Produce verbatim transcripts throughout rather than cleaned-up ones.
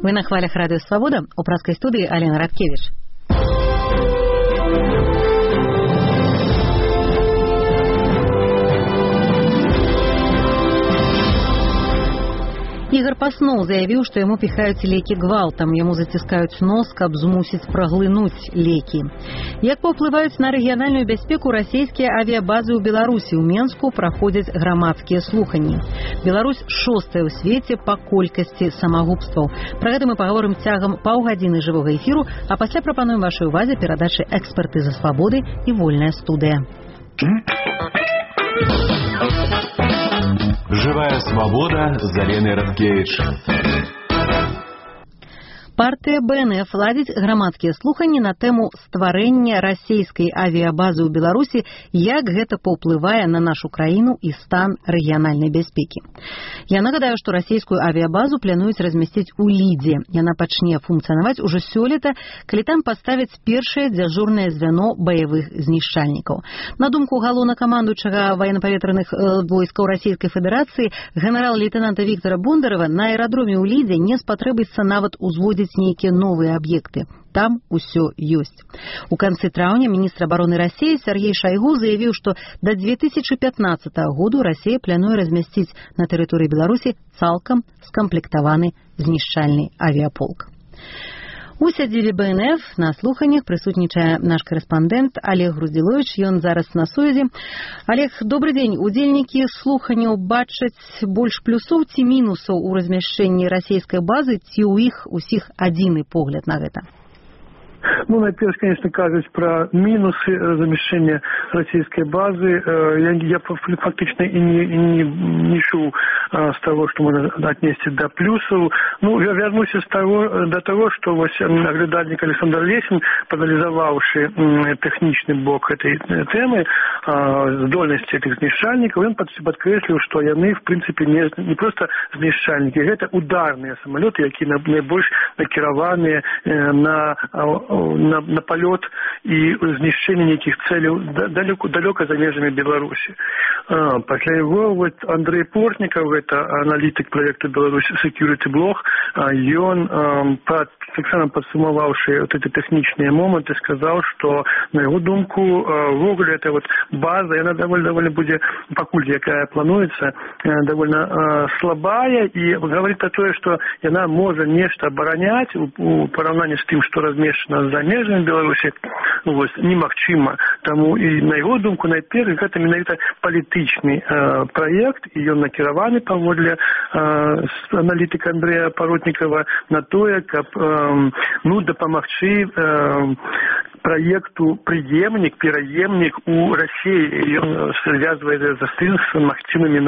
Вы на хвалях Радио Свобода, у праской студии Алена Радкевич. Ігор Пасноў заявіў, што яму піхаюць лекі гвалтам, яму заціскаюць нос, каб змусіць праглынуць лекі. Як паўплываюць на рэгіянальную бяспеку расійскія авіябазы ў Беларусі? У Менску праходзяць грамадскія слуханні. Беларусь шостая ў свеце па колькасці самагубстваў. Пра гэта мы паговорым цягам паўгадзіны жывога эфіру, а пасля прапануем вашай увазе перадачы «Экспертыза свабоды» і «Вольная студыя». Живая свобода з Аленай Радкевич. Партыя Бэ Эн Эф ладзіць грамадскія слуханні на тэму стварэння расійскай авіябазы ў Беларусі, як гэта паўплывае на нашу краіну і стан рэгіянальнай бяспекі. Я нагадаю, што расійскую авіябазу плануюць размясціць у Лідзе. Яна пачне функцыянаваць ужо сёлета, калі там паставяць першае дзяжурнае звяно баявых знішчальнікаў. На думку галоўнакамандуючага ваенна-паветраных войскаў Расійскай Федэрацыі генерал-лейтенанта Віктора Бондарева, на аэрадроме ў Лідзе не спатрэбіцца нават узводзіць нейкія новыя аб'екты. Там усё ёсць. У канцы траўня міністр абароны Расіі Сергей Шайгу заявіў, што да две тысячы пятнаццатага году Расія плануе размясціць на тэрыторыі Беларусі цалкам скамплектаваны знішчальны авіаполк. У сядзібе Бэ Эн Эф на слуханнях прысутнічае наш корэспандэнт Олег Груздзіловіч, ён зараз на сувязі. Олег, добрый дзень. Удзельнікі слуханняў бачаць больш плюсоў ці мінусаў у размяшчэнні расійскай базы, ці ў іх усіх адзіны погляд на гэта? Ну, найперш, конечно, кажуць пра мінусы замяшчэння расійскай базы. Я, я фактично и не, и не, не чуў с того, что можно отнести до плюсов. Ну, я вернуся с того, до того, что вось наглядальник Александр Лесін, пааналізаваўшы тэхнічны бок этой темы, здольнасці этих знішчальнікаў, ён падкрэсліў, што яны, в принципе, не, не просто знішчальнікі, гэта ударныя самалёты, якія найбольш накіраваныя на На, на полет и знішчэнне нейкіх цэляў далеко, далеко за межамі Беларусі. А, пасля яго вот Андрей Портнікаў, это аналітык проекта Беларусь Security Blog, ён под, таксама падсумаваўшы вот эти тэхнічныя моманты, сказаў, што на яго думку ввогуле эта вот база, яна довольно довольно будзе, пакуль якая плануецца, довольно слабая, и говорит о тое, што яна можа нешта абараняць у, у параўнанні з тым, што размешчана за межамі Беларусі, вось, немагчыма. Таму і на яго думку найперш гэта менавіта палітычны э, праект, і ён накіраваны паводле э, аналітыка Андрэя Паротнікава на тое, каб э, ну, дапамагчы э, проекту преемник, переемник у России. Он связывает за с максимальными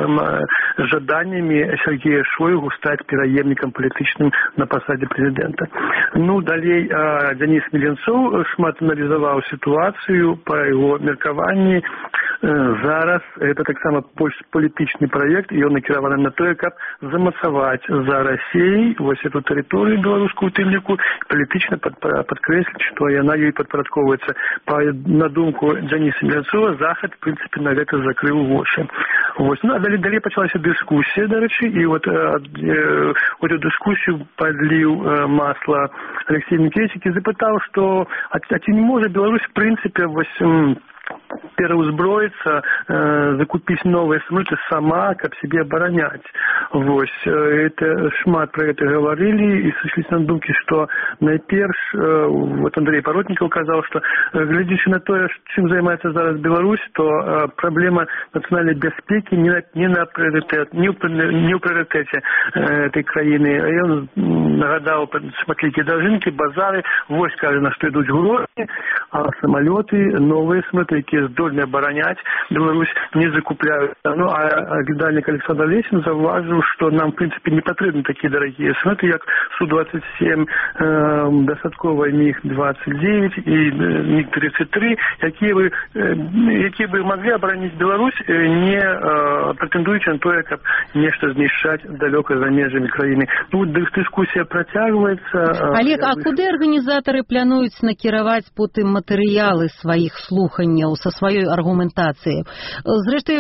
жаданиями Сергея Шойгу стать переемником политичным на посаде президента. Ну, далее Денис Меленцов шмат анализовал ситуацию по его меркаванию. Зараз это так само політичный проект, и он накіраваны на то, как замацаваць за Россией вот эту территорию белорусскую тыльнику, политично под, подкреслить, что она ей подпорядковывается. По, на думку Дениса Меленцова, Захад, в принципе, на это закрыл воши. Вот. Ну, а далее, далее началась дискуссия, до речи, и вот э, э, в эту дискуссию подлил э, масло Алексей Микесик и запытал, что а, а не может Беларусь, в принципе, восемь переузброиться, э, закупить новые самолеты сама, как себе оборонять. Вот. Это шмат про это говорили и сошлись на думке, что найперш, э, вот Андрей Паротников сказал, что э, глядячи на то, чем занимается зараз Беларусь, то э, проблема национальной безопасности не на, не на приоритет, не в, не в приоритете э, этой краины. И он нагадал смотрите дорожинки, базары, вось, кажется, на что идут грози, а самолеты, новые самолеты, які здольны абараняць Беларусь, не закупляют. Ну, а глядальник Александр Лесін заўважыў, што нам, в принципе, не патрэбны такія дарагія самолеты, як Су двадцать семь, э, дастаткова міг двадцать девять і міг тридцать три, якія бы, э, якія бы маглі абараніць Беларусь, э, не э, претендуючи на тое, каб нешта знішчаць далёка за межамі краіны. Ну, дыскусія працягваецца. Олег, а куды арганізатары плануюць накіраваць потым матэрыялы сваіх слуханняў со сваёй аргументацыяй? Зрэшты,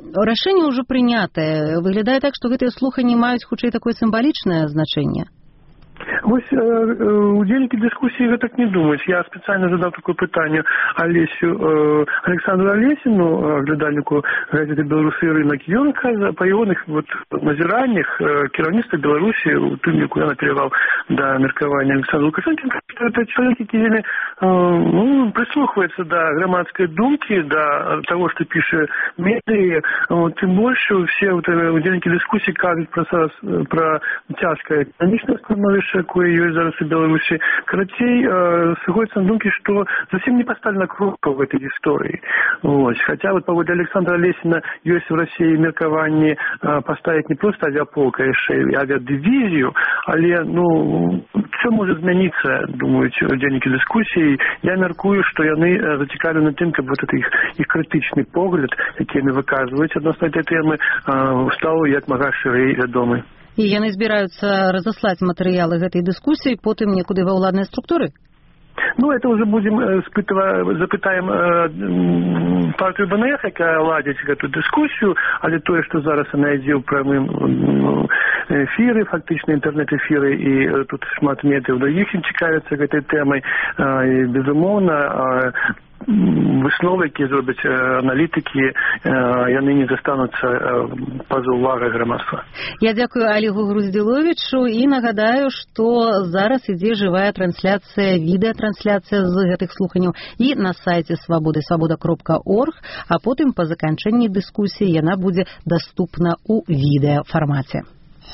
рашэнне ўжо прынятае. Выглядае так, што гэтыя слуханні маюць хутчэй такое сімвалічнае значэнне. Вось э, удзельнікі дыскусіі гэтак не думаюць. Я спецыяльна задаў такое пытанне Алесю э, Александру Алесіну, глядальніку газеты «Беларусы і рынок». Ён кажа, па ягоных вот назіраннях э, кіраўніцтва Беларусі, у тым, яку я накіраваў да меркавання Александра Лукашэнкі, што это чалавек, які вельмі э, ну, прыслухваецца да грамадскай думкі, да таго, што піша медыі. Вот, тым больш усе вот, удзельнікі дыскусіі кажуць пра, пра цяжкае эканамічнае становішча, якое ёсць зараз у Беларусі. Карацей, э, сыходзіцца на думкі, што зусім не пастаўлена кропка ў гэтай гісторыі. Вось. Хаця вот паводле Александра Алесіна ёсць у Расіі меркаванне э, паставіць не проста авіаполк, а яшчэ авіадывізію, але ну що можа змяніцца, думаюць удзельнікі дыскусіі. Я мяркую, што яны зацікаўлены тым, каб вот іх, іх крытычны погляд, які яны выказваюць адносна гэтай тэмы, э, стаў як мага шырэй вядомы. І яны збіраюцца разаслаць матэрыялы гэтай дыскусіі потым некуды ва ўладныя структуры? Ну, это уже будем спытывать, запытаем э, партию БНФ, якая ладзіць эту дыскусію, але тое, што зараз она ідзе ў прамым эфіры, фактычна інтэрнэт-эфіры, і тут шмат медыяў другіх цікавяцца гэтай тэмай, і, безумоўна, высновы, якія зробяць аналітыкі, яны не застануцца па-за увагай грамадства. Я дзякую Олегу Груздзіловічу і нагадаю, што зараз ідзе жывая трансляцыя, відэатрансляцыя з гэтых слуханняў і на сайце свабоды свабода кропка орг, а потым па заканчэнні дыскусіі яна будзе даступна ў відэафармаце.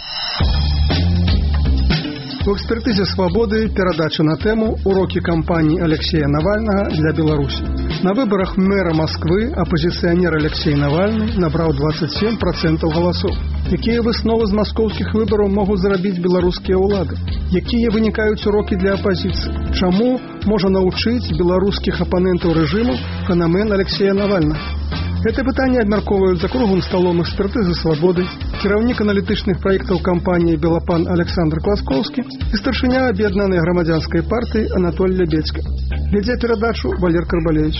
У экспертызе «Свободы» передача на тему «Уроки кампании Алексея Навального для Беларуси». На выборах мэра Москвы оппозиционер Алексей Навальный набрал двадцать семь процентов голосов. Какие высновы з московских выборов могут заработать белорусские улады? Какие вынікаюць уроки для оппозиции? Чему можно научить белорусских оппонентов режиму феномен Алексея Навального? Это пытанне абмяркоўваюць за круглым столом экспертызы «Свободы», кіраўнік аналітычных праектаў кампаніі «Белапан» Александр Класкоўскі і старшыня аб'яднанай грамадзянскай партыі Анатоль Лебедзька. Вядзе перадачу Валер Карбалевич.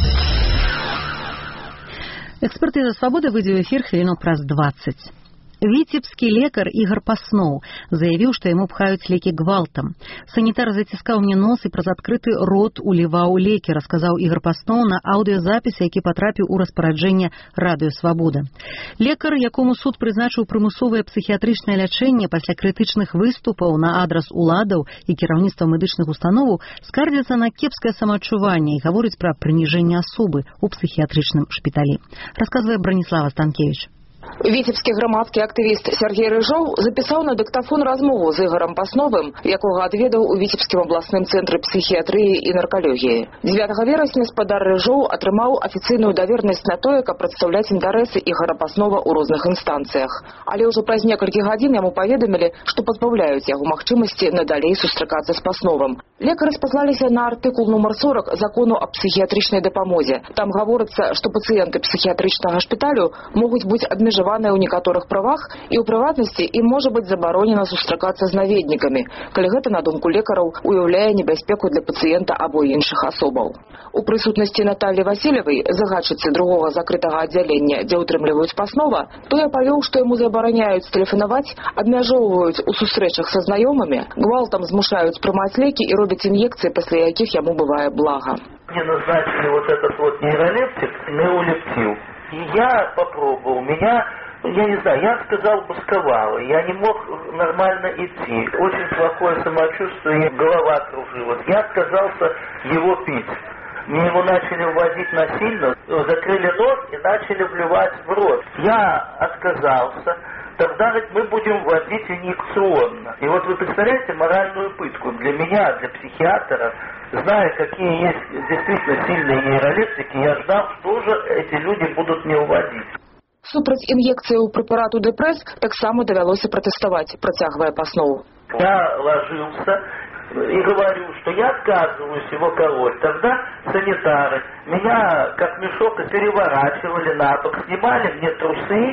Экспертыза «Свободы» выйдзе ў эфір хвілінаў праз дваццаць. Віцебскі лекар Ігор Пасноў заявіў, што яму пхаюць лекі гвалтам. Санітар заціскаў мне нос і праз адкрыты рот уліваў лекі, расказаў Ігор Пасноў на аўдыёзапісе, які патрапіў у распараджэнне радыё «Свабода». Лекар, якому суд прызначыў прымусовае псіхіятрычнае лячэнне пасля крытычных выступаў на адрас уладаў і кіраўніцтва медычных установаў, скардзіцца на кепскае самаадчуванне і гаворыць пра прыніжэнне асобы ў псіхіятрычным шпіталі. Расказвае Браніслава Станкевіч. Віцебскі грамадскі актывіст Сергей Рыжоў запісаў на дыктафон размову з Ігорам Пасновым, якога адведаў у Віцебскім абласным цэнтры псіхіятрыі і наркалогіі. дзевятага верасня спадар Рыжоў атрымаў афіцыйную давернасць на тое, каб прадстаўляць інтарэсы Ігора Паснова ў розных інстанцыях. Але ўжо праз некалькі гадзін яму паведамілі, што пазбаўляюць яго магчымасці надалей сустракацца з Пасновым. Лекары спаслаліся на артыкул нумар сорок закону аб псіхіятрычнай дапамозе. Там гаворыцца, што пацыенты псіхіятрычнага шпіталю могуць быць абмежаваныя ў некаторых правах і ў прыватнасці ім можа быць забаронена сустракацца з наведнікамі, калі гэта, на думку лекараў, уяўляе небяспеку для пацыента або іншых асобаў. У прысутнасці Натальі Васильевай, загадчыцы другога закрытага аддзялення, дзе ўтрымліваюць Паснова, той апавёў, што яму забараняюць тэлефанаваць, абмяжоўваюць у сустрэчах са знаёмымі, гвалтам змушаюць прымаць лекі і робяць ін'екцыі, пасля якіх яму бывае блага. Мне назначили вот этот вот нейролептик, неолептил. И я попробовал, меня, я не знаю, я сказал, бусковало, я не мог нормально идти, очень плохое самочувствие, голова кружилась. Я отказался его пить. Мне его начали вводить насильно, закрыли нос и начали вливать в рот. Я отказался. Тогда говорит, мы будем вводить инъекционно. И вот вы представляете моральную пытку для меня, для психиатра, зная, какие есть действительно сильные нейролептики, я ждал, что же эти люди будут мне вводить. Супраць ін'екцыяў прэпарату дэпрэс таксама давялося пратэставаць, працягвае Пасноў. Я ложился и говорю, что я отказываюсь его колоть. Тогда санитары меня как мешок переворачивали на бок, снимали мне трусы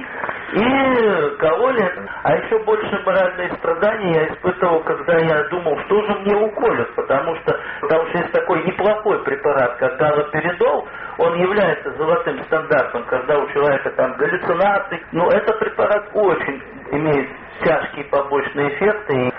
и кололи. А еще больше моральные страдания я испытывал, когда я думал, что же мне уколют, потому что, потому что есть такой неплохой препарат, как галоперидол, он является золотым стандартом, когда у человека там галлюцинации. Но этот препарат очень имеет тяжкие побочные эффекты, и, возможно,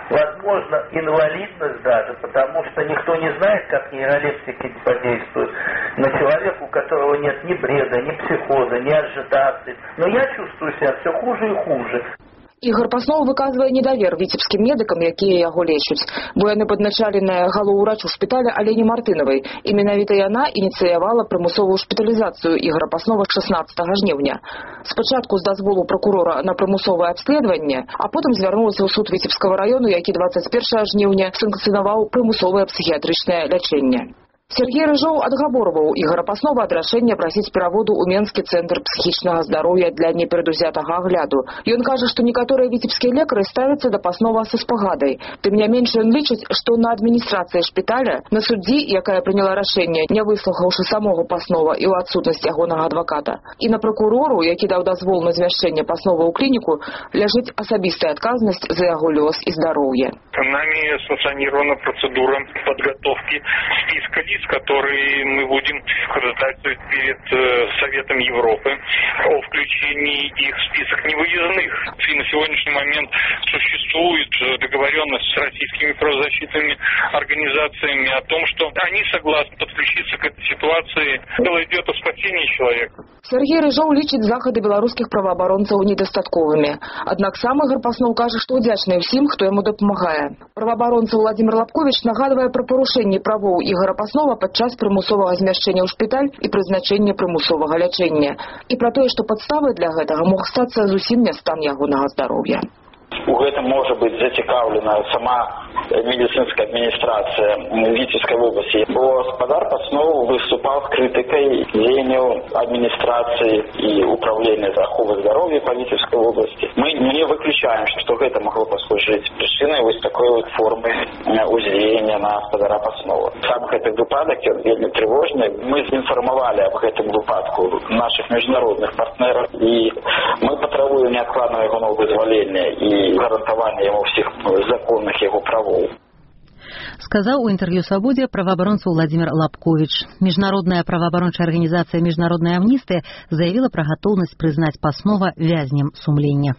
возможно, инвалидность даже, потому что никто не знает, как нейролептики подействуют на человека, у которого нет ни бреда, ни психоза, ни ажитации. Но я чувствую себя все хуже и хуже. Ігор Паснов выказвае недавер віцебскім медыкам, якія яго лечаць, бо яны падначаленыя галоўурачу шпіталя Алені Мартынавай. І менавіта яна ініцыявала прымусовую шпіталізацыю Ігора Паснова шаснаццатага жніўня. Спачатку з дазволу пракурора на прымусовае абследаванне, а потым звярнулася ў суд Віцебскага раёну, які дваццаць першага жніўня санкцыянаваў прымусовае псіхіятрычнае лячэнне. Сергей Рыжоў адгаборваў Ігора Паснова ад рашэння прасіць пераводу ў Менскі цэнтр псіхічнага здароўя для неперадузятага агляду. Ён кажа, што некаторыя віцебскія лекары ставяцца да Паснова са спагадай. Тым не менш, ён лічыць, што на адміністрацыі шпіталя, на суддзі, якая прыняла рашэнне, не выслухаўшы самога Паснова і ў адсутнасць ягонага адваката, і на пракурору, які даў дазвол на змяшчэнне Паснова ў клініку, ляжыць асабістая адказнасць за яго лёс і здароўе. Нами санкционирована процедура подготовки списка лиц, которые мы будем ходатайствовать перед э, Советом Европы о включении их в список невыездных. И на сегодняшний момент существует договоренность с российскими правозащитными организациями о том, что они согласны подключиться к этой ситуации. Дело идет о спасении человека. Сергей Рыжоў лічыць захады беларускіх праваабаронцаў недастатковымі. Аднак сам Ігор Паснов кажа, што ўдзячны ўсім, хто яму дапамагае. Праваабаронца Владимир Лапкович нагадвае пра парушэнні правоў Ігора Паснова падчас прымусовага змяшчэння ў шпіталь і прызначэння прымусовага лячэння. І пра тое, што падставай для гэтага мог стацца зусім не стан ягонага здароўя. У гэтым можа быць зацікаўлена сама медицинская администрация Витебской области. Бо Спадар Паснов выступал с критикой деяния администрации и управления заховы здоровья по Витебской области. Мы не выключаем, что это могло послужить причиной вот такой вот формы уздеяния на Спадара Паснова. Сам этот выпадок вельми тревожный. Мы информовали об этом выпадку наших международных партнеров, и мы потребуем неоткладного его вызволения и гарантования ему всех законных его правов. Сказаў у інтэрв'ю «Свабодзе» праваабаронца Владимир Лапкович. Міжнародная праваабарончая арганізацыя «Міжнародная амністыя» заявіла пра гатоўнасць прызнаць Паснова вязнем сумлення.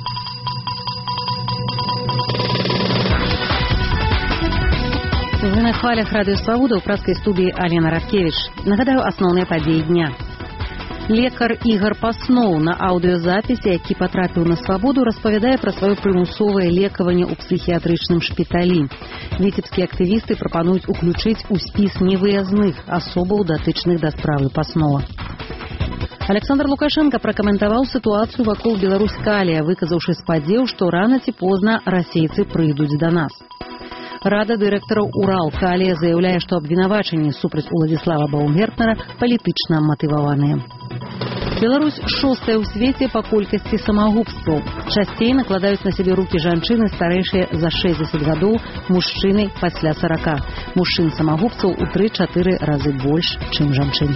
Вы на хвалях радыё «Свабода» ў праскай студыі Алена Радкевіч. Нагадаю асноўныя падзеі дня. Лекар Ігор Паснов на аўдыёзапісе, які патрапіў на свабоду, распавядае пра сваё прымусовае лекаванне ў псіхіятрычным шпіталі. Віцебскія актывісты прапануюць уключыць у спіс невыязных асобаў, датычных да справы Паснова. Александр Лукашенко пракаментаваў сітуацыю вакол Беларусь-Калія, выказаўшы спадзеў, што рана ці позна расейцы прыйдуць да нас. Рада дырэктараў Урал-Калія заяўляе, што абвінавачанні супраць Уладзіслава Баумгертнера палітычна матываваныя. Беларусь шостая ў свеце па колькасці самагубстваў. Часцей накладаюць на сябе рукі жанчыны старэйшыя за шэсцьдзесят гадоў, мужчыны пасля сорока. Мужчын-самагубцаў у тры-чатыры разы больш, чым жанчын.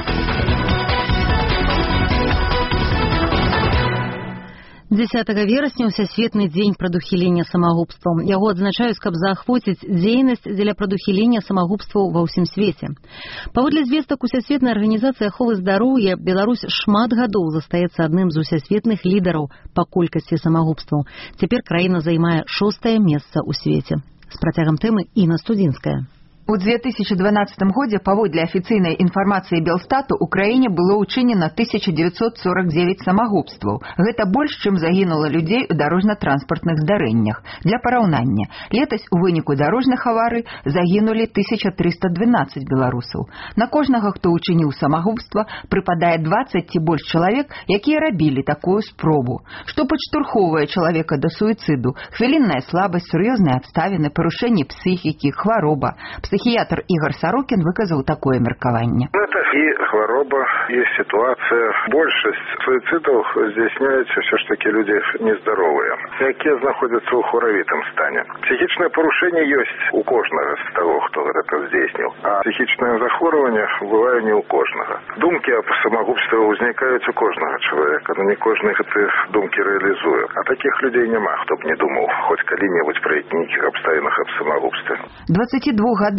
дзесятага верасня ўсясветны дзень прадухілення самагубстваў. Яго адзначаюць, каб заахвоціць дзейнасць дзеля прадухілення самагубстваў ва ўсім свеце. Паводле звестак усясветнай арганізацыі аховы здароўя, Беларусь шмат гадоў застаецца адным з усясветных лідараў па колькасці самагубстваў. Цяпер краіна займае шостае месца ў свеце. З працягам тэмы Інна Студзінская. У две тысячи двенадцатым годзе паводле афіцыйнай інфармацыі Белстату ў краіне было ўчынена тысяча девятьсот сорок девять самагубстваў. Гэта больш, чым загінула людзей у дарожна-транспартных здарэннях. Для параўнання, летась у выніку дарожных аварый загінулі тысяча триста двенадцать беларусаў. На кожнага, хто ўчыніў самагубства, прыпадае двадцать ці больш чалавек, якія рабілі такую спробу. Што падштурхоўвае чалавека да суіцыду? Хвілінная слабасць, сур'ёзныя абставіны, парушэнне псіхікі, хвароба. Психиатр Игорь Сорокин выказал такое меркование. Это и хвороба, и ситуация. Большесть суицидов здійснюється все ж таки люди нездоровые, які знаходяться у хворовитом стані. Психічне порушення є у кожного з того, хто це здійснив, а психічне захворювання буває не у кожного. Думки об самогубстві возникають у кожного чоловіка, но не кожен ці думки реалізує. А таких людей нема, хто б не думав хоч коли-небудь при яких обставинах об самогубстві. двадцатидвухгадовый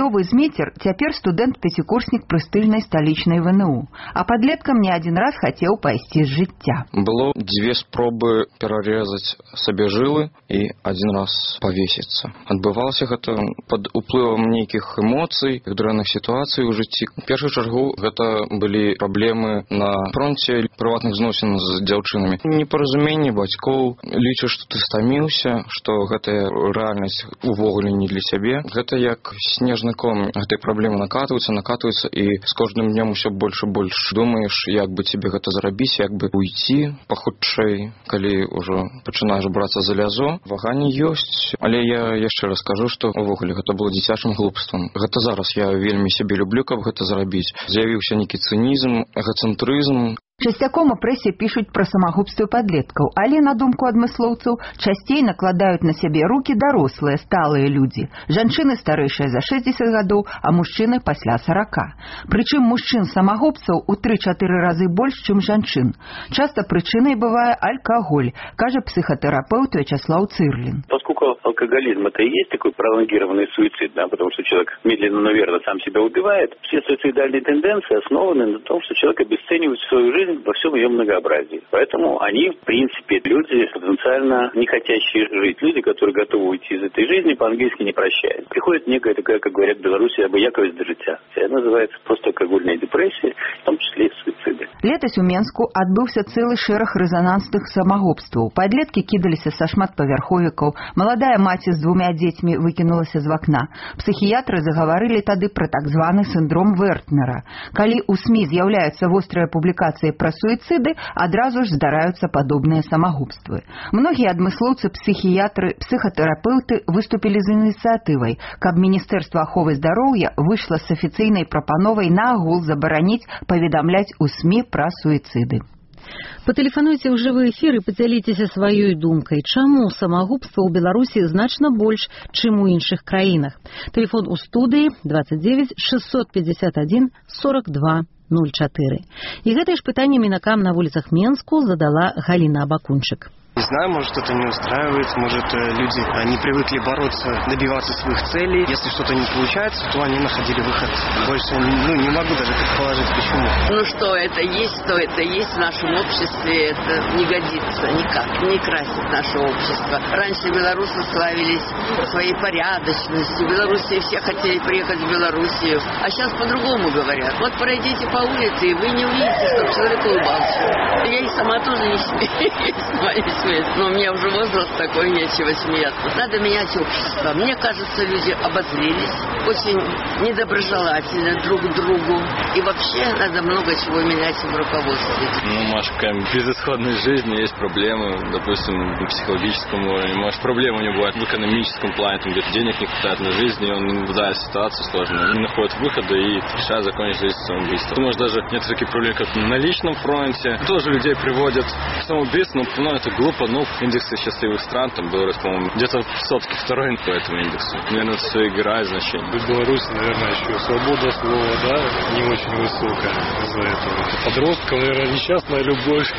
Новы Зміцер цяпер студэнт-пяцікурснік прыстыльнай сталічнай ВНУ, а падлеткам не адзін раз хацеў пайсці з жыцця. Было дзве спробы перарэзаць сабе жылы і адзін раз павесіцца. Адбывалася гэта пад уплывам нейкіх эмоцый, дрэнных сітуацый у жыцці. У першую чаргу гэта былі праблемы на фронце прыватных зносін з дзяўчынамі. Непаразуменне бацькоў, лічу, што ты стаміўся, што гэтая рэальнасць увогуле не для сябе. Гэта як снежны ком, гэтай праблемы накатваюцца, накатваюцца, і з кожным днём усё больш і больш думаеш, як бы тебе гэта зрабіць, як бы уйти пахутчэй, калі ўжо пачынаеш брацца за лязо. Ваганні ёсць, але я яшчэ раз скажу, што увогуле гэта было дзіцячым глупствам. Гэта зараз я вельмі сябе люблю, каб гэта зрабіць. З'явіўся нейкі цынізм, эгоцэнтрызм. Часцяком у прэсе пішуць пра самагубствы падлеткаў, але, на думку адмыслоўцаў, часцей накладаюць на сябе рукі дарослыя, сталыя людзі. Жанчыны старэйшыя за шэсцьдзесят гадоў, а мужчыны пасля сорока. Прычым мужчын-самагубцаў у тры-чатыры разы больш, чым жанчын. Часта прычынай бывае алкоголь, кажа психотерапевт Вячеслав Цирлин. Поскольку алкоголизм это и есть такой пролонгированный суицид, да, потому что человек медленно, но верно сам себя убивает, все суицидальные тенденции основаны на том, что человек обесценивает свою жизнь во всем ее многообразии. Поэтому они, в принципе, люди потенциально не хотящие жить, люди, которые готовы уйти из этой жизни, по-английски не прощают. Приходит некая такая, как говорят в Беларуси, обыяковость до життя. Это называется просто алкогольная депрессия, в том числе и суициды. Летась у Менску адбыўся цэлы шэраг рэзанансных самагубстваў. Падлеткі кідаліся са шматпавярховікаў, маладая маці з двумя дзецьмі выкінулася з вакна. Псіхіятры загаварылі тады пра так званы сіндром Вертнера. Калі ў СМІ з'яўляюцца вострыя публікацыі пра суіцыды, адразу ж здараюцца падобныя самагубствы. Многія адмыслоўцы, псіхіятры, псіхатэрапеўты выступілі з ініцыятывай, каб Міністэрства аховы здароўя выйшла з афіцыйнай прапановай наагул забараніць паведамляць у СМІ пра суіцыды. Патэлефануйце ў жывы эфір і падзяліцеся сваёй думкай, чаму самагубства ў Беларусі значна больш, чым у іншых краінах. Тэлефон у студыі двадцать девять шестьсот пятьдесят один сорок два ноль четыре. И гэтае ж пытанне мінакам на вуліцах Менску задала Галина Абакунчык. Не знаю, может, это не устраивает, может, люди, они привыкли бороться, добиваться своих целей. Если что-то не получается, то они находили выход. Больше, ну, не могу даже предположить, почему. Ну, что это есть, что это есть в нашем обществе, это не годится никак, не красит наше общество. Раньше белорусы славились своей порядочностью, в Белоруссии все хотели приехать в Белоруссию, а сейчас по-другому говорят. Вот пройдите по улице, и вы не увидите, чтобы человек улыбался. Я и сама тоже не смеюсь. Но у меня уже возраст такой, нечего смеяться. Надо менять общество. Мне кажется, люди обозлились, очень недоброжелательны друг к другу. И вообще надо много чего менять в руководстве. Ну, может, какая безысходность жизни, есть проблемы, допустим, в психологическом уровне. Может, проблемы у него бывают в экономическом плане, там где-то денег не хватает на жизнь, и он наблюдает ситуацию сложную, не находит выхода и решает закончить жизнь самоубийством. Может, даже нет таких проблем, как на личном фронте. Тоже людей приводят к самоубийству, но это глупо. Ну, индексы счастливых стран, там Беларусь, по-моему, где-то в сотке второй по этому индексу. Наверное, это все играет значение. В Беларуси, наверное, еще свобода слова, да, не очень высокая из-за этого. Подросткам, наверное, несчастная любовь.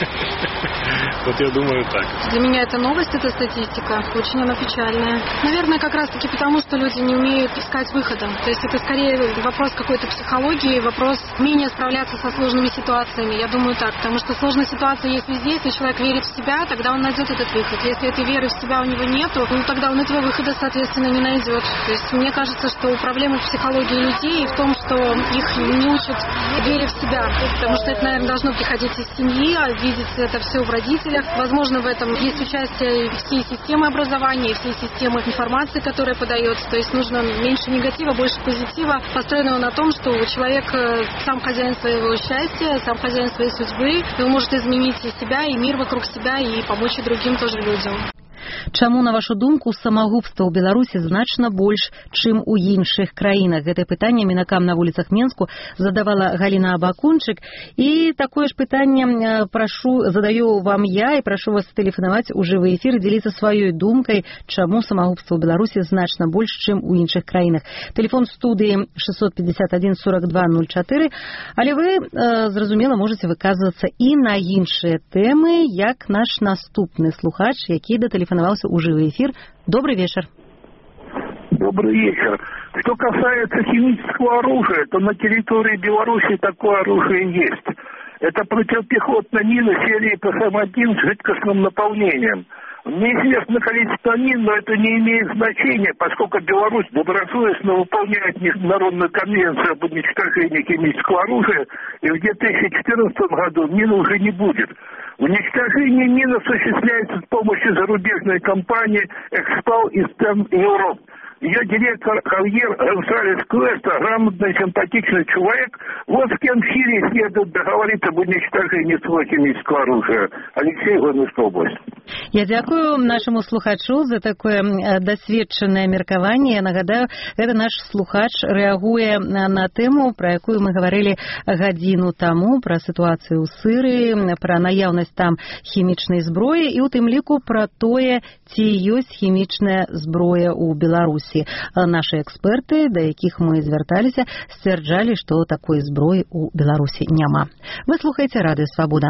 Вот я думаю так. Для меня это новость, эта статистика. Очень она печальная. Наверное, как раз-таки потому, что люди не умеют искать выхода. То есть это скорее вопрос какой-то психологии, вопрос умения справляться со сложными ситуациями. Я думаю так, потому что сложная ситуация есть везде. Если человек верит в себя, тогда он найдет этот выход. Если этой веры в себя у него нету, ну тогда он этого выхода, соответственно, не найдет. То есть мне кажется, что проблема в психологии людей и в том, что их не учат вере в себя. Потому что это, наверное, должно приходить из семьи, а видеть это все в родителях. Возможно, в этом есть участие всей системы образования, всей системы информации, которая подается. То есть нужно меньше негатива, больше позитива, построенного на том, что человек сам хозяин своего счастья, сам хозяин своей судьбы, и он может изменить и себя, и мир вокруг себя, и помочь и другим тоже людям. Чаму, на вашу думку, самагубства ў Беларусі значна больш, чым у іншых краінах? Гэтае пытанне мінакам на вуліцах Менску задавала Галина Абакунчык. І такое ж пытанне прашу, задаю вам я і прашу вас тэлефанаваць у жывы эфір, дзеліцца сваёй думкай, чаму самагубства ў Беларусі значна больш, чым у іншых краінах. Тэлефон студыі шестьсот пятьдесят один сорок два ноль четыре. Але вы, э, зразумела, можете выказвацца і на іншыя тэмы, як наш наступны слухач, які датэлефанаваўся у жывы эфир. Добрый вечер. Добрый вечер. Что касается химического оружия, то на территории Беларуси такое оружие есть. Это противопехотная мина серии Пэ Эм один с жидкостным наполнением. Неизвестно количество мин, но это не имеет значения, поскольку Беларусь добросовестно выполняет Международную конвенцию об уничтожении химического оружия, и в две тысячи четырнадцатом году мин уже не будет. Уничтожение мин осуществляется с помощью зарубежной компании «Экспал» из Европ. Ее директор Хавьер Гонсалес Куэста, грамотный, симпатичный человек. Вот с кем в Сирии следует договориться об уничтожении своего химического оружия. Алексей, Гомельская область. Я дякую нашему слухачу за такое досведчанае меркаванне. Я нагадаю, это наш слухач рэагуе на тэму, про якую мы говорили гадзіну таму, про ситуацию ў Сырыі, про наяўнасць там хімічнай зброі і у тым ліку про тое, ці ёсць хімічная зброя ў Беларусі. Наши эксперты, до якіх мы звярталіся, сцвярджалі, што такой зброі ў Беларусі няма. Вы слухаеце Радыё Свабода.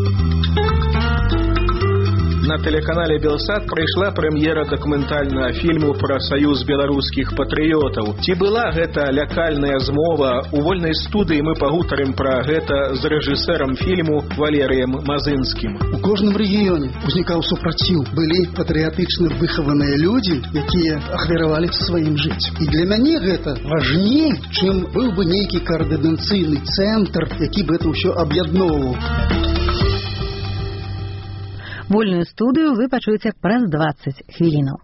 На телеканале «Белсат» прайшла прэм'ера дакументальнага фільму пра саюз беларускіх патрыётаў. Ці была гэта лякальная змова? У вольнай студыі мы пагутарым пра гэта з рэжысэрам фільму Валерыем Мазынскім. У кожным рэгіёне узнікаў супраціў. Былі патрыятычна выхаваныя людзі, якія ахвяравалі сваім жыць. І для мяне гэта важней, чым быў бы нейкі каардынацыйны цэнтр, які бы гэта ўсё аб'ядноўваў. Вольную студыю вы пачуеце праз дваццаць хвілінаў.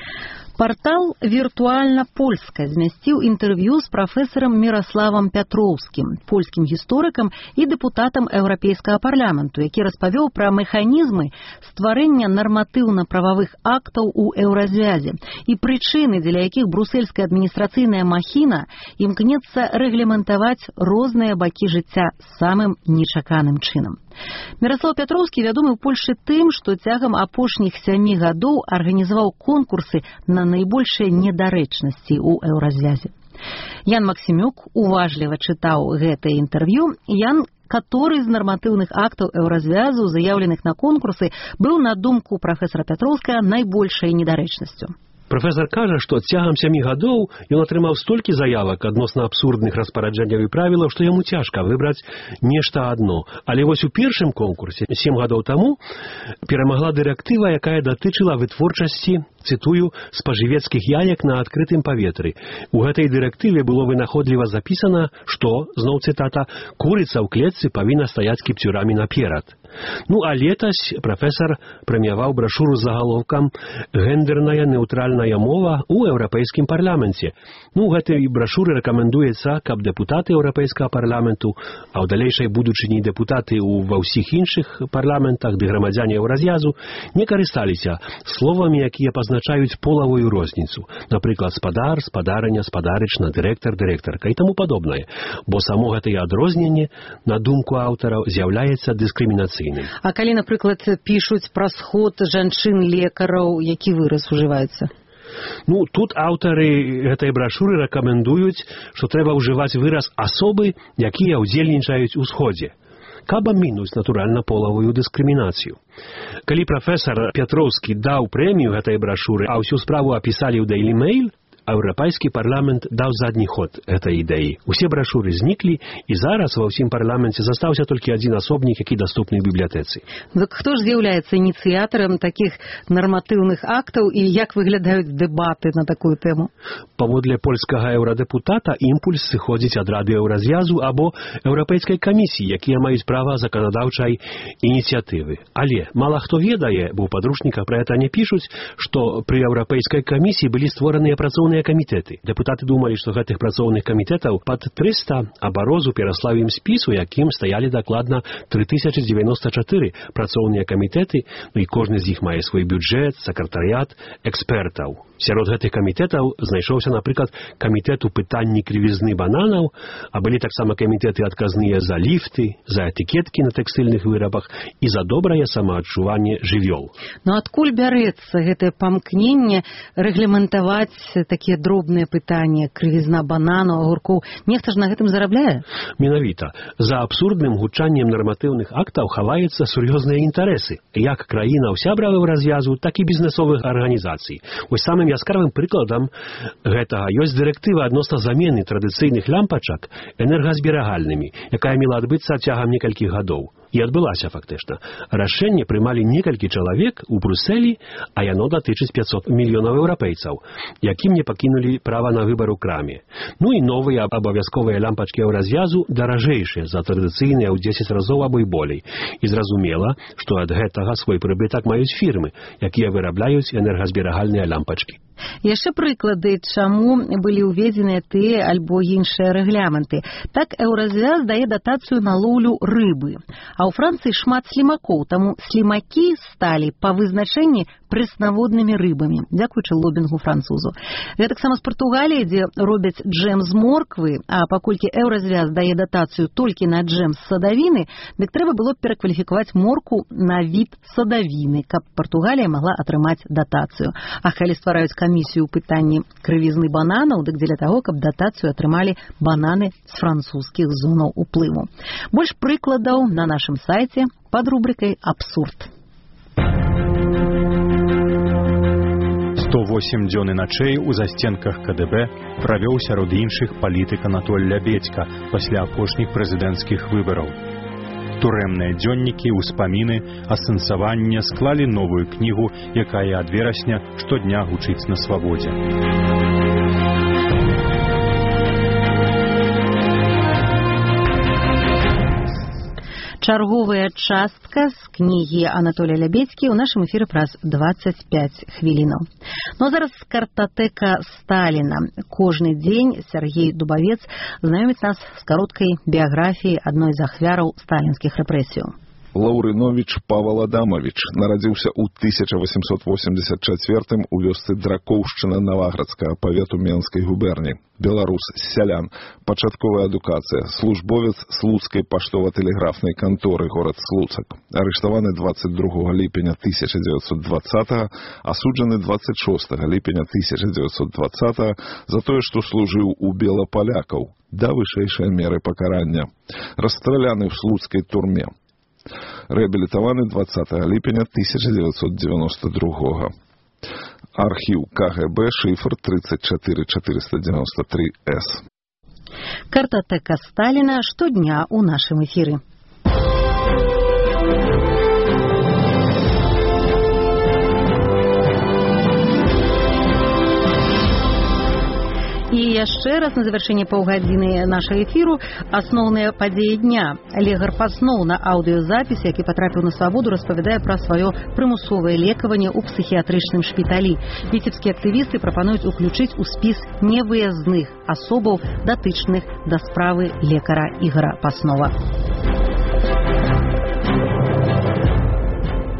Партал «Віртуальна Польска» змясціў інтэрв'ю з прафесарам Міраславам Пятроўскім, польскім гісторыкам і дэпутатам Еўрапейскага парламенту, які распавёў пра мэханізмы стварэння нарматыўна-прававых актаў у еўразвязе і прычыны, дзеля якіх брусельская адміністрацыйная махіна імкнецца рэгламентаваць розныя бакі жыцця самым нечаканым чынам. Міраслаў Пятроўскі вядомы ў Польшы тым, што цягам апошніх сямі гадоў арганізаваў конкурсы на найбольшыя недарэчнасці ў еўразвязе. Ян Максімюк уважліва чытаў гэтае інтэрв'ю. Ян, который з нарматыўных актаў еўразвязу, заяўленых на конкурсы, быў, на думку прафесара Пятроўскага, найбольшай недарэчнасцю. Прафесор кажа, што цягам сямі гадоў ён атрымаў столькі заявак адносна абсурдных распараджэнняў і правілаў, што яму цяжка выбраць нешта адно. Але вось у першым конкурсе, сем гадоў таму, перамагла дырэктыва, якая датычыла вытворчасці, цытую, спажывецкіх яек на адкрытым паветры. У гэтай дырэктыве было вынаходліва запісана, што, зноў цытата, курыца ў клетцы павінна стаяць кіпцюрамі наперад. Ну, а летась прафесар прэміяваў брашуру з загалоўкам «Гендерная неўтральная мова ў Еўрапейскім парламенце». Ну, у гэтай брашуры рэкамендуецца, каб дэпутаты Еўрапейскага парламенту, а ў далейшай будучыні дэпутаты ў ва ўсіх іншых парламентах ды грамадзяне еўразвязу не карысталіся словамі, якія пазначаюць полавую розніцу. Напрыклад, спадар, спадарыня, спадарычна, дырэктар, дырэктарка і таму падобнае. Бо само гэтае адрозненне, на думку аўтараў, з'яўляецца дыскрымінацыйным. А калі, напрыклад, пішуць пра сход жанчын-лекараў, які выраз ужываецца? Ну, тут аўтары гэтай брашуры рэкамендуюць, што трэба ўжываць выраз асобы, якія ўдзельнічаюць у сходзе, каб абмінуць, натуральна, полавую дыскрымінацыю. Калі прафесар Пятроўскі даў прэмію гэтай брашуры, а ўсю справу апісалі ў Daily Mail, Еўрапейскі парламент даў задні ход гэтай ідэі. Усе брашуры зніклі, і зараз ва ўсім парламенце застаўся толькі адзін асобнік, які даступны ў бібліятэцы. Так хто ж з'яўляецца ініцыятарам такіх нарматыўных актаў і як выглядаюць дэбаты на такую тэму? Паводле польскага еўрадэпутата імпульс сыходзіць ад Рады Еўразвязу або Еўрапейскай камісіі, якія маюць права заканадаўчай ініцыятывы. Але мала хто ведае, бо ў падручніках пра гэта не пішуць, што пры Еўрапейскай камісіі былі створаныя працоўныя камітэты. Дэпутаты думалі, што гэтых працоўных камітэтаў пад трыста, а Барозу пераслаў ім спіс, у якім стаялі дакладна тры тысячы дзевяноста чатыры працоўныя камітэты, ну і кожны з іх мае свой бюджэт, сакратарыят, экспертаў. Сярод гэтых камітэтаў знайшоўся, напрыклад, камітэт у пытанні крывізны бананаў, а былі таксама камітэты адказныя за ліфты, за этыкеткі на тэкстыльных вырабах і за добрае самаадчуванне жывёл. Ну адкуль бярэцца гэтае памкненне рэгламентаваць такія дробныя пытанні, крывізна бананаў, агуркоў? Нехта ж на гэтым зарабляе? Менавіта. За абсурдным гучаннем нарматыўных актаў хаваюцца сур'ёзныя інтарэсы, як краінаў сябраў развязу, так і бізнесовых арганізацый. Вось самым самым яскравым прыкладам гэтага ёсць дырэктыва адносна замены традыцыйных лямпачак энергазберагальнымі, якая мела адбыцца цягам некалькіх гадоў. І адбылася фактычна. Рашэнне прымалі некалькі чалавек у Брусэлі, а яно датычыць пятьсот мільёнаў еўрапейцаў, якім не пакінулі права на выбар у краме. Ну і новыя абавязковыя лямпачкі еўразвязу даражэйшыя за традыцыйныя ў дзесяць разоў або і болей. І зразумела, што ад гэтага свой прыбытак маюць фірмы, якія вырабляюць энергазберагальныя лямпачкі. Яшчэ прыклады, чаму былі ўведзеныя тыя альбо іншыя рэгламенты. Так еўразвяз дае датацыю на лоўлю рыбы. А ў Францыі шмат слімакоў, таму слімакі сталі па вызначэнні прэснаводнымі рыбамі, дзякуючы лобінгу французу. Гэтаксама з Партугаліі, дзе робяць джэм з морквы, а паколькі еўразвяз дае датацыю толькі на джэм з садавіны, дык трэба было перакваліфікаваць морку на від садавіны, каб Партугалія магла атрымаць датацыю. А калі ствараюць камісію ў пытанні крывізны бананаў, дык дзеля таго, каб датацыю атрымалі бананы з французскіх зонаў уплыву. Больш прыкладаў на нашым сайце пад рубрикай «Абсурд». сто восемь дзён і начэй у застенках ка дэ бэ правёў сярод іншых палітык Анатоль Лябедзька пасля апошніх прэзідэнцкіх выбараў. Турэмныя дзённікі, успаміны, асэнсаванне склалі новую кнігу, якая ад верасня штодня гучыць на свабодзе. Чарговая частка з кнігі Анатолія Лябедзькі ў нашым эфіры праз дваццаць пяць хвілінаў. Ну а зараз картатэка Сталіна. Кожны дзень Сергей Дубавец знаёміць нас з кароткай біяграфіяй адной з ахвяраў сталінскіх рэпрэсіяў. Лаўрыновіч Павал Адамович нарадзіўся ў тысяча восемьсот восемьдесят четвёртым у вёсцы Дракоўшчына Наваградскага павету Менскай губерні. Беларус з сялян, пачатковая адукацыя, службовец Слуцкай паштова-тэлеграфнай канторы, горад Слуцак. Арыштаваны двадцать другога ліпеня тысяча дзевяцьсот двадцатага, асуджаны двадцать шостага ліпеня тысяча дзевяцьсот двадцатага за тое, што служыў у белапалякаў, да вышэйшай меры пакарання. Расстраляны ў слуцкай турме. Рэабілітаваны двадцатага ліпеня тысяча дзевяцьсот дзевяносто другога. Архіў ка гэ бэ, шифр тридцать четыре четыреста девяносто три эс. Картатэка Сталіна штодня ў нашым эфіры. І яшчэ раз на завяршэнне паўгадзіны нашага эфіру асноўныя падзеі дня. Легар Пасноў на аўдыёзапіс, які патрапіў на свабоду, распавядае пра сваё прымусовае лекаванне ў псіхіятрычным шпіталі. Віцебскія актывісты прапануюць уключыць у спіс невыязных асобаў, датычных да справы лекара Ігара Паснова.